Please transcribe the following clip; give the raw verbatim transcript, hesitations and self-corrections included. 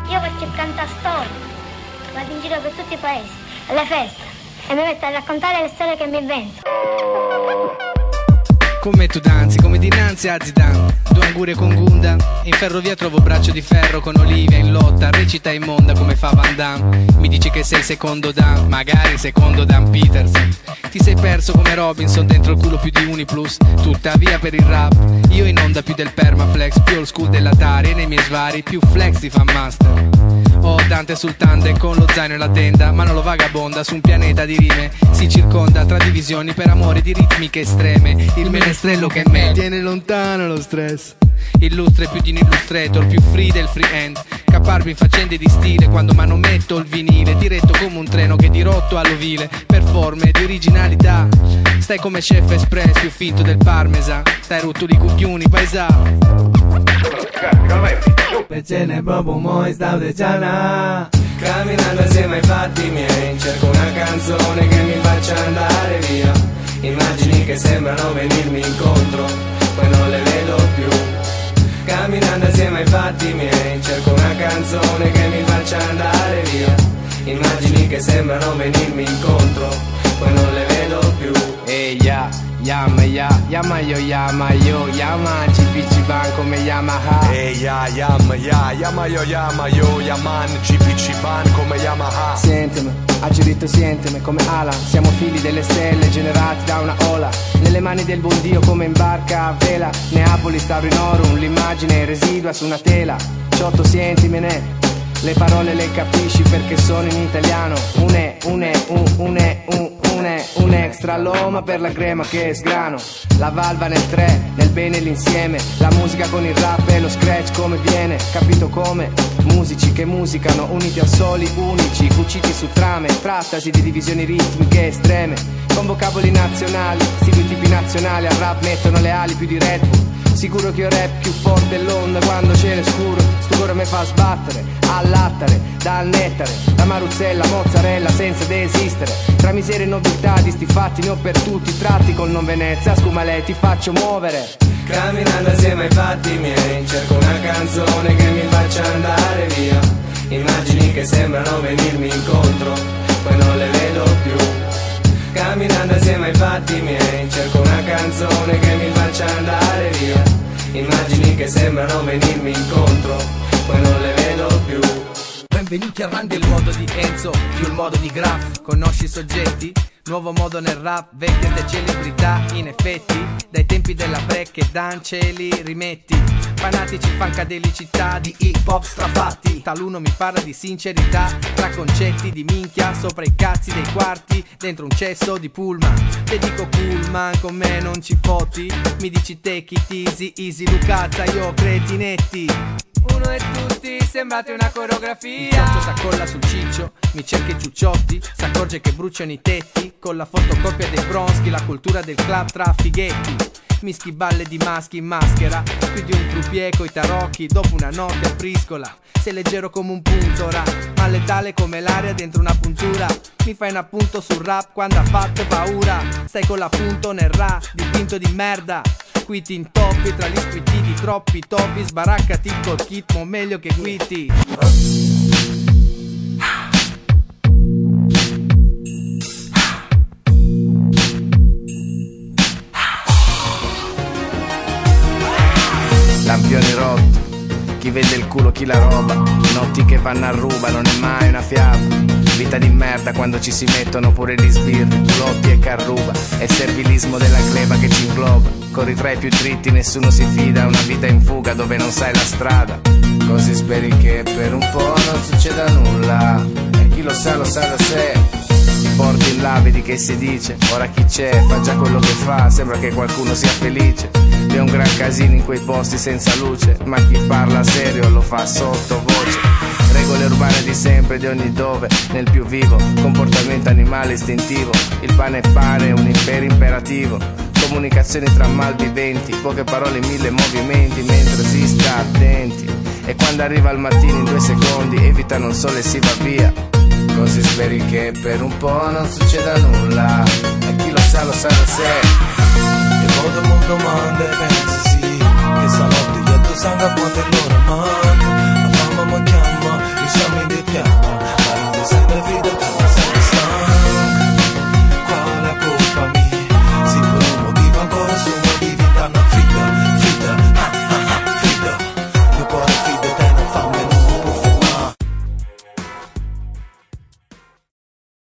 Io faccio il cantastore, vado in giro per tutti i paesi, alle feste, e mi metto a raccontare le storie che mi invento. Con me tu danzi come dinanzi a Zidane, due angurie con Gunda, in ferrovia trovo braccio di ferro con Olivia in lotta, recita immonda come fa Van Damme. Mi dici che sei secondo Dan, magari secondo Dan Peterson. Ti sei perso come Robinson dentro il culo più di Uniplus, tuttavia per il rap io in onda più del Permaflex, più old school dell'Atari, e nei miei svari più flex di Fan Master. Ho Dante sul tandem con lo zaino e la tenda, ma non lo vagabonda su un pianeta di rime, si circonda tra divisioni per amore di ritmiche estreme. Il menestrello che me tiene lontano lo stress, illustre più di un illustrator, più free del freehand, caparbi in faccende di stile quando manometto il vinile, diretto come un treno che dirotto all'ovile, per forme di originalità. Stai come chef express, più finto del parmesan, stai rotto di cucchioni paesà. E ce n'è proprio mo' stavo de giana, camminando assieme ai fatti miei, cerco una canzone che mi faccia andare via. Immagini che sembrano venirmi incontro, poi non le vedo più. Camminando assieme ai fatti miei, cerco una canzone che mi faccia andare via. Immagini che sembrano venirmi incontro, poi non le vedo più. Ehi ya, Yama ya, Yama yo, Yama yo, Yama C P C Ban come Yamaha. Ehi ya, Yama ya, Yama yo, Yama yo, Yaman C P C Ban come Yamaha. Sentimi, agilito sientimi come Alan, siamo figli delle stelle generati da una ola, nelle mani del buon Dio come in barca a vela. Neapoli sta in oro, l'immagine residua su una tela. Ciotto sentimene, le parole le capisci perché sono in italiano. Une, une, un, une, un, une, un extra loma per la crema che sgrano. La valva nel tre, nel bene e l'insieme. La musica con il rap e lo scratch come viene. Capito come? Musici che musicano, uniti a soli unici, cuciti su trame. Trattasi di divisioni ritmiche estreme, con vocaboli nazionali. Sti due tipi nazionali al rap mettono le ali più di Red Bull. Sicuro che io rap più forte dell'onda quando cielo è scuro. Sto cuore mi fa sbattere, allattare, dal nettare, la maruzzella, mozzarella senza desistere. Tra miseria e nobiltà di sti fatti ne ho per tutti, tratti col non Venezia, scumale ti faccio muovere. Camminando assieme ai fatti miei, cerco una canzone che mi faccia andare via. Immagini che sembrano venirmi incontro, poi non le vedo più. Camminando assieme ai fatti miei, cerco una canzone che mi faccia andare via. Immagini che sembrano venirmi incontro, poi non le vedo più. Benvenuti a Run del modo di Enzo, più il modo di Graf. Conosci i soggetti? Nuovo modo nel rap, vecchie ste celebrità, in effetti, dai tempi della break e Dan ce li rimetti. Fanatici fancadelicità di hip hop strafatti. Taluno mi parla di sincerità, tra concetti di minchia, sopra i cazzi dei quarti, dentro un cesso di pullman. Te dico pullman, con me non ci fotti. Mi dici take it easy, easy Lucazza, io cretinetti. Uno e tutti, sembrate una coreografia. Il cioccio s'accolla sul ciccio, mi cerca i ciucciotti, s'accorge che bruciano i tetti. Con la fotocopia dei Bronski, la cultura del club tra fighetti. Mischi balle di maschi in maschera, più di un croupier coi tarocchi. Dopo una notte a briscola, sei leggero come un punto ra, ma letale come l'aria dentro una puntura. Mi fai un appunto sul rap quando ha fatto paura. Stai con l'appunto nel ra, dipinto di merda. Qui ti intoppi tra gli squittiti, troppi topi. Sbaraccati col ritmo meglio che quiti. Lampioni rotti, chi vede il culo chi la roba. Notti che vanno a ruba, non è mai una fiaba. Vita di merda quando ci si mettono pure gli sbirri, culotti e carruba. È servilismo della gleba che ci ingloba. Corri tra i più dritti, nessuno si fida. Una vita in fuga dove non sai la strada. Così speri che per un po' non succeda nulla. E chi lo sa lo sa da sé. Ti porti in là, vedi che si dice. Ora chi c'è, fa già quello che fa. Sembra che qualcuno sia felice. C'è un gran casino in quei posti senza luce. Ma chi parla serio lo fa sottovoce. Regole urbane di sempre, di ogni dove. Nel più vivo, comportamento animale istintivo. Il pane è pane, un impero imperativo. Comunicazioni tra malviventi. Poche parole, mille movimenti. Mentre si sta attenti. E quando arriva il mattino in due secondi evitano il sole e si va via. Così speri che per un po' non succeda nulla. E chi lo sa lo sa da sé. E todo mundo manda e pensa sì, che stanotte io tu sangue a quanto è l'ora mai.